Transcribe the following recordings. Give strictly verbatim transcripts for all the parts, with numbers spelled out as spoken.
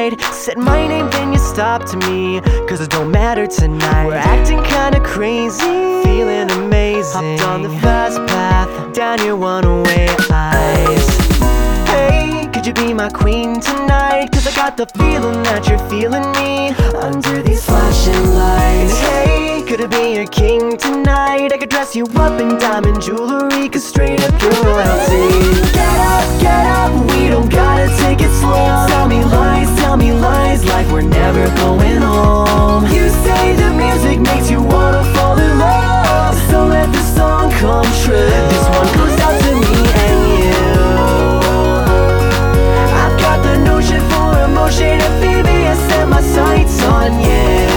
tonight. Said my name, then you stopped me, cause it don't matter tonight. We're acting kinda crazy, feeling amazing. Hopped on the fast path, down your one-way eyes. Hey, could you be my queen tonight? Cause I got the feeling that you're feeling me under these flashing lights. Hey, could I be your king tonight? I could dress you up in diamond jewelry, cause straight up you're royalty. Get up, get up, we don't gotta take it slow. Tell me lies, tell me lies, like we're never going home. You say the music makes you wanna fall in love, so let the song come true. This one goes out to me and you. I've got the notion for emotion, and baby I set my sights on you.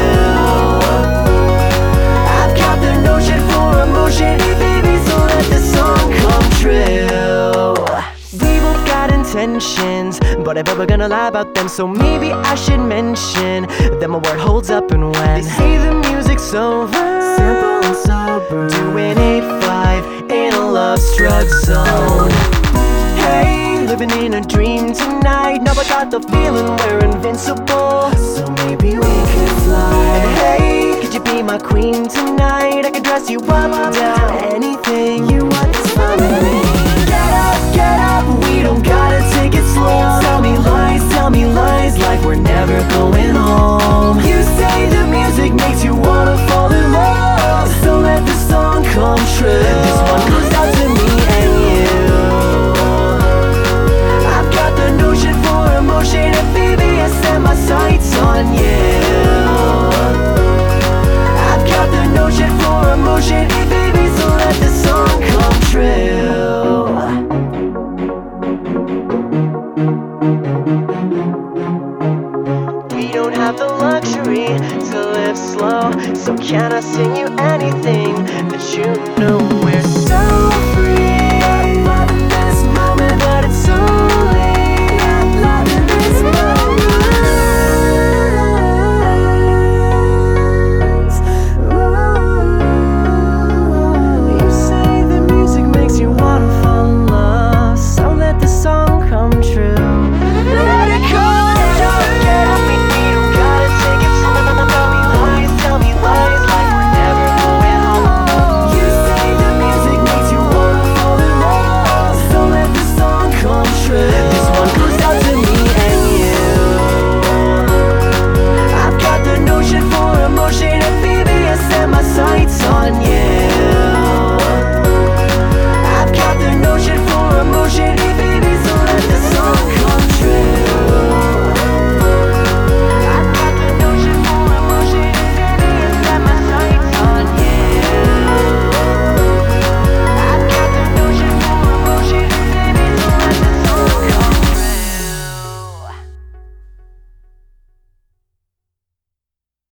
I've got the notion for emotion, and baby, so let the song come true. We both got intentions, but I bet we're gonna lie about them. So maybe I should mention that my word holds up. And when they say the music's over, simple and sober, doing eight five in a love-struck zone. Hey, living in a dream tonight. Now I got the feeling we're invincible, so maybe we could fly. Hey, could you be my queen tonight? I could dress you up, down, anything you want is fine with me. Get up, get up,